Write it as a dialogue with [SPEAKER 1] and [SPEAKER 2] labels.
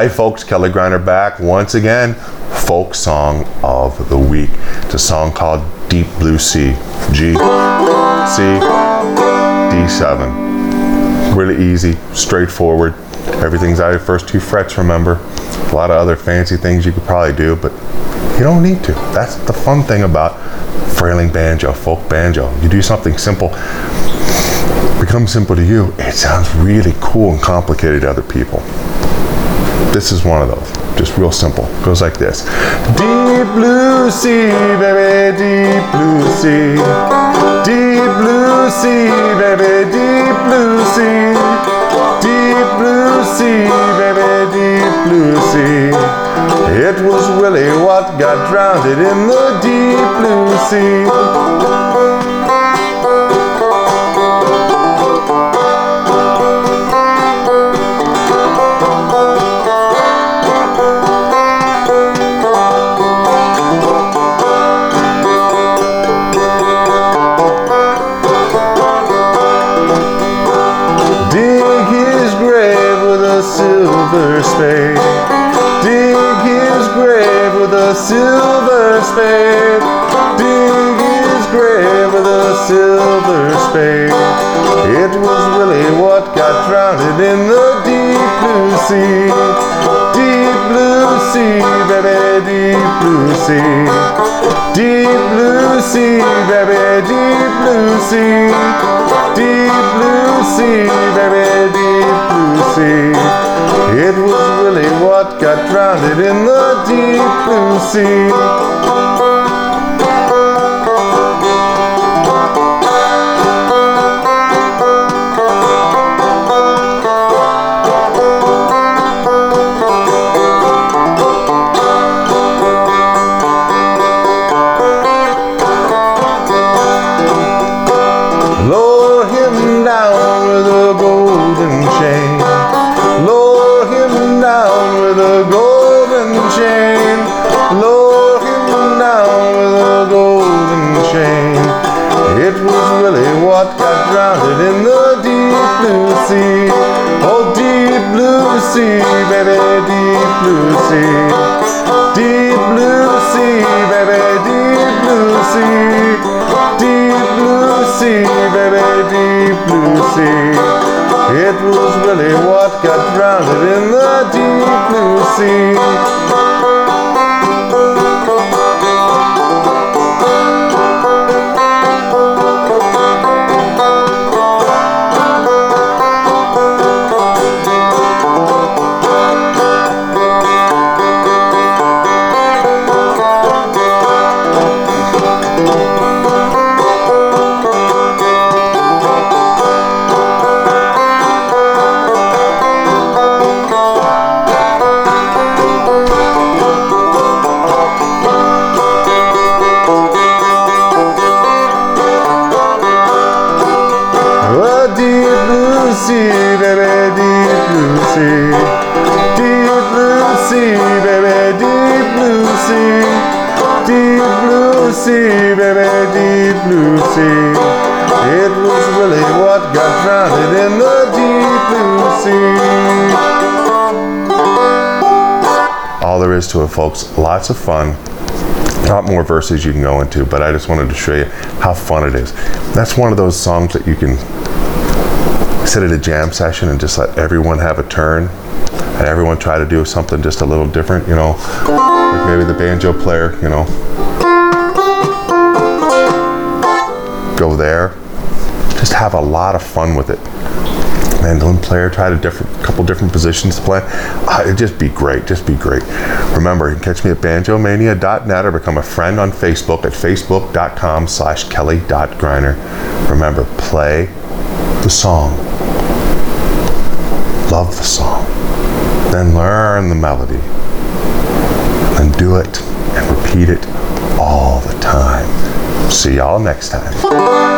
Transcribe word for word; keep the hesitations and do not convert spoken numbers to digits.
[SPEAKER 1] Hi folks, Kelly Griner back once again. Folk song of the week. It's a song called Deep Blue Sea. G, C, D seven. Really easy, straightforward. Everything's out of your first two frets, remember. A lot of other fancy things you could probably do, but you don't need to. That's the fun thing about frailing banjo, folk banjo. You do something simple, becomes simple to you, it sounds really cool and complicated to other people. This is one of those, just real simple. Goes like this. Deep blue sea, baby, deep blue sea. Deep blue sea, baby, deep blue sea. Deep blue sea, baby, deep blue sea. It was Willie what got drowned in the deep blue sea. Silver spade, dig his grave with a silver spade, dig his grave with a silver spade. It was Willie what got drowned in the deep blue sea. Deep blue sea, baby, deep blue sea. Deep blue sea, baby, deep blue sea. Deep blue sea, baby, deep blue sea. It was Willie what got drowned in the deep blue sea. Lower him down with a golden chain. Lower him down with a golden chain. Lower him down with a golden chain. It was Willie what got drowned in the deep blue sea. Oh, deep blue sea, baby, deep blue sea. Deep blue sea, baby, deep blue sea. Deep blue sea, baby, deep blue sea. It was Willie what got drowned in the deep blue sea. Sea, baby, deep blue sea. Deep blue sea, baby, deep blue sea. Deep blue sea, baby, deep blue sea. It was Willie what got drowned in the deep blue sea. All there is to it, folks. Lots of fun. A lot more verses you can go into, but I just wanted to show you how fun it is. That's one of those songs that you can sit at a jam session and just let everyone have a turn and everyone try to do something just a little different, you know, like maybe the banjo player, you know, go there, just have a lot of fun with it. Mandolin player, try a different, couple different positions to play. Uh, it'd just be great, just be great. Remember, you can catch me at banjo mania dot net or become a friend on Facebook at facebook.com slash kelly.griner. Remember, play the song. Love the song, then learn the melody, and do it and repeat it all the time. See y'all next time.